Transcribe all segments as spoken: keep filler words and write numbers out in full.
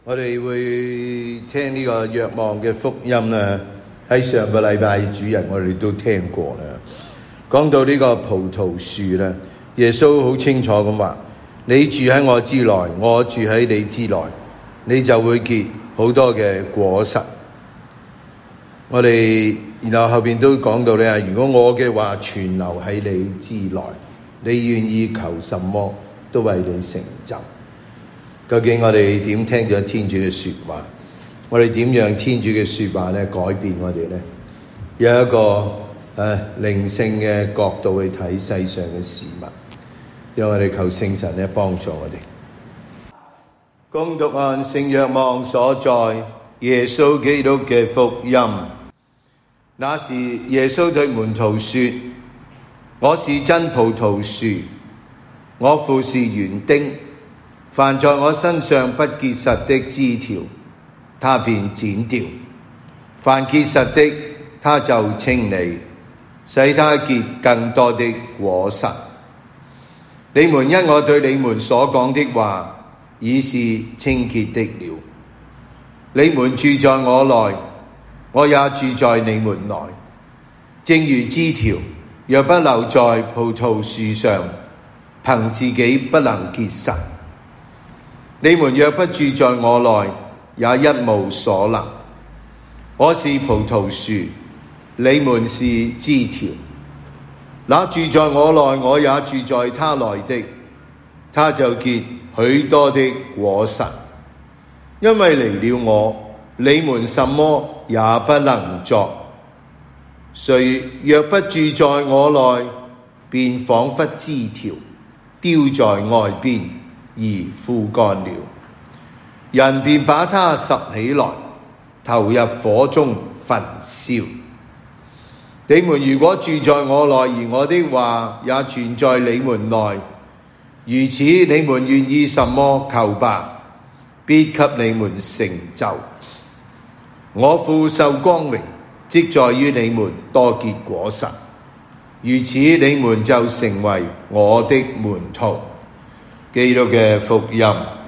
我哋會聽呢個若望嘅福音啦，喺上個禮拜主日我哋都聽過啦。講到呢個葡萄樹啦，耶穌好清楚咁話：你住喺我之內，我住喺你之內，你就會結好多嘅果實。我哋然後後邊都講到咧，如果我嘅話存留喺你之內，你願意求什麼都為你成就。究竟我哋點聽咗天主嘅說話？我哋點讓天主嘅說話咧改變我哋咧？有一個誒靈性嘅角度去睇世上嘅事物，讓我哋求聖神咧幫助我哋。恭讀按聖若望所在耶穌基督嘅福音。那時耶穌對門徒說：我是真葡萄樹，我父是園丁。凡在我身上不結實的枝條，他便剪掉；凡結實的，他就清理，使他結更多的果實。你們因我對你們所講的話，已是清潔的了。你們住在我內，我也住在你們內。正如枝條若不留在葡萄樹上，憑自己不能結實。你們若不住在我內，也一無所能。我是葡萄樹，你們是枝條。那住在我內，我也住在他內的，他就結許多的果實。因為離了我，你們什麼也不能作。誰若不住在我內，便仿佛枝條，丟在外邊，而枯乾了，人便把它拾起來，投入火中焚燒。你們如果住在我內，而我的話也存在你們內，如此你們願意什麼求吧，必給你們成就。我父受光榮，即在於你們多結果實，如此你們就成為我的門徒。基督嘅福音。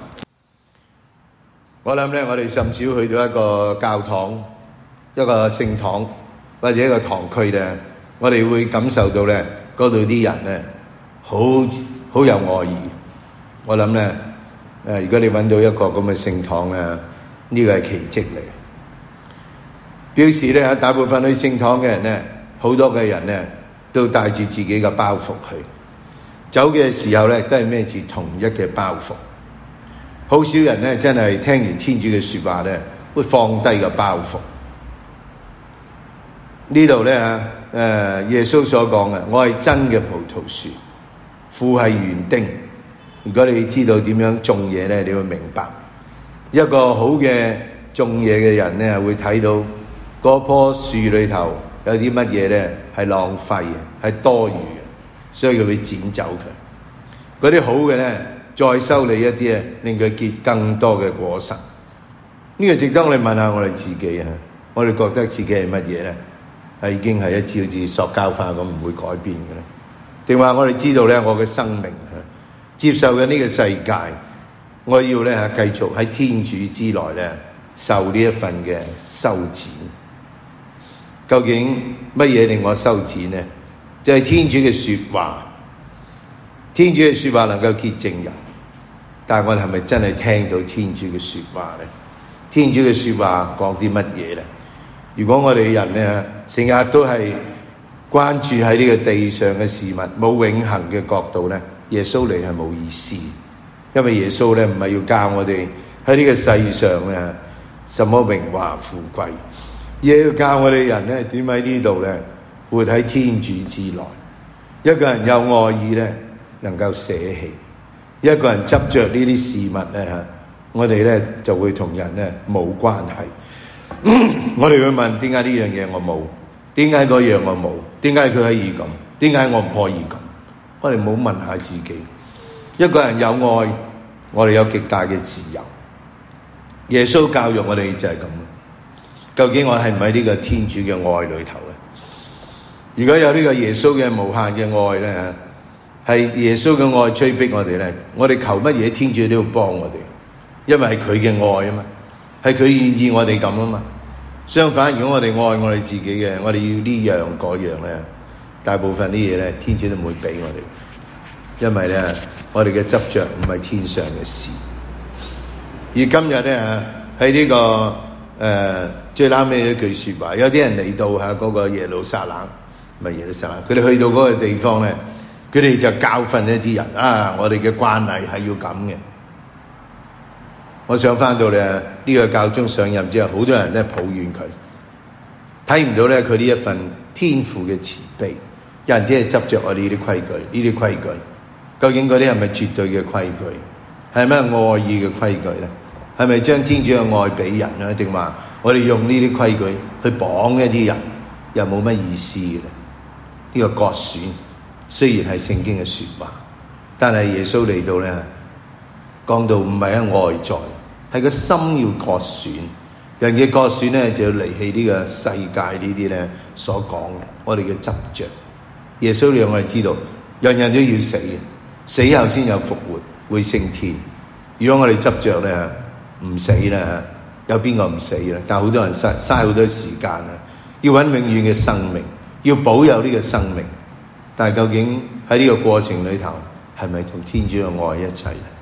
我諗咧，我哋甚少去到一個教堂、一個聖堂或者一個堂區咧，我哋會感受到咧，嗰度啲人咧好好有愛意。我諗咧，誒，如果你揾到一個咁嘅聖堂咧，呢個係奇蹟嚟。表示咧，大部分去聖堂嘅人咧，好多嘅人咧都帶住自己嘅包袱去。走嘅時候咧，都係孭住同一嘅包袱。好少人咧，真係聽完天主嘅說話咧，會放低個包袱。呢度咧，誒，耶穌所講嘅，我係真嘅葡萄樹，父係園丁。如果你知道點樣種嘢咧，你會明白，一個好嘅種嘢嘅人咧，會睇到嗰棵樹裏頭有啲乜嘢咧係浪費嘅，係多餘嘅。所以佢會剪走佢，嗰啲好嘅咧，再修理一啲咧，令佢結更多嘅果實。呢個值得我哋問下我哋自己啊！我哋覺得自己係乜嘢咧？係已經係一次好似塑膠化咁，唔會改變嘅咧？定話我哋知道咧，我嘅生命啊，接受嘅呢個世界，我要咧繼續喺天主之內咧，受呢一份嘅修剪。究竟乜嘢令我修剪咧？就係天主嘅說話，天主嘅說話能夠潔淨人，但係我哋係咪真係聽到天主嘅說話咧？天主嘅說話講啲乜嘢咧？如果我哋人咧成日都係關注喺呢個地上嘅事物，冇永恆嘅角度咧，耶穌嚟係冇意思。因為耶穌咧唔係要教我哋喺呢個世上咧什麼榮華富貴，而係要教我哋人咧點喺呢度咧活喺天主之內。一個人有愛意咧，能夠捨棄；一個人執着呢啲事物咧，我哋咧就會同人咧冇關係。我哋會問：點解呢樣嘢我冇？點解嗰樣我冇？點解佢可以咁？點解我唔可以咁？我哋唔好問下自己。一個人有愛，我哋有極大嘅自由。耶穌教育我哋就係咁。究竟我係唔喺呢個天主嘅愛裏頭咧？如果有呢個耶穌嘅無限嘅愛咧，係耶穌嘅愛催逼我哋咧，我哋求乜嘢天主都要幫我哋。 因為係佢嘅愛啊嘛，係佢願意我哋咁啊嘛。相反，如果我哋愛我哋自己嘅，我哋要呢樣嗰樣咧，大部分啲嘢咧，天主都唔會俾我哋，因為咧，我哋嘅執着唔係天上嘅事。而今日咧喺呢個誒、呃、最啱尾一句說話，有啲人嚟到吓嗰個耶路撒冷，唔係耶路撒冷，佢哋去到嗰個地方咧，佢哋就教訓一啲人啊，我哋嘅慣例係要咁嘅。我想翻到咧呢、這個教宗上任之後，好多人咧抱怨佢，睇唔到咧佢呢一份天父嘅慈悲。有人只係執着我哋呢啲規矩，呢啲規矩究竟嗰啲係咪絕對嘅規矩？係咩愛意嘅規矩咧？係咪將天主嘅愛俾人咧？定話我哋用呢啲規矩去綁一啲人，又冇乜意思嘅咧？呢、這個割損雖然係聖經嘅說話，但係耶穌嚟到咧，講到唔係喺外在。係個心要割損，人嘅割損咧就要離棄呢個世界呢啲咧所講嘅，我哋嘅執着。耶穌讓我哋知道，人人都要死嘅，死後先有復活，會升天。如果我哋執着咧唔死咧，有邊個唔死咧？但係好多人嘥嘥好多時間啊，要搵永遠嘅生命，要保有呢個生命。但係究竟喺呢個過程裏頭，係咪同天主嘅愛一齊咧？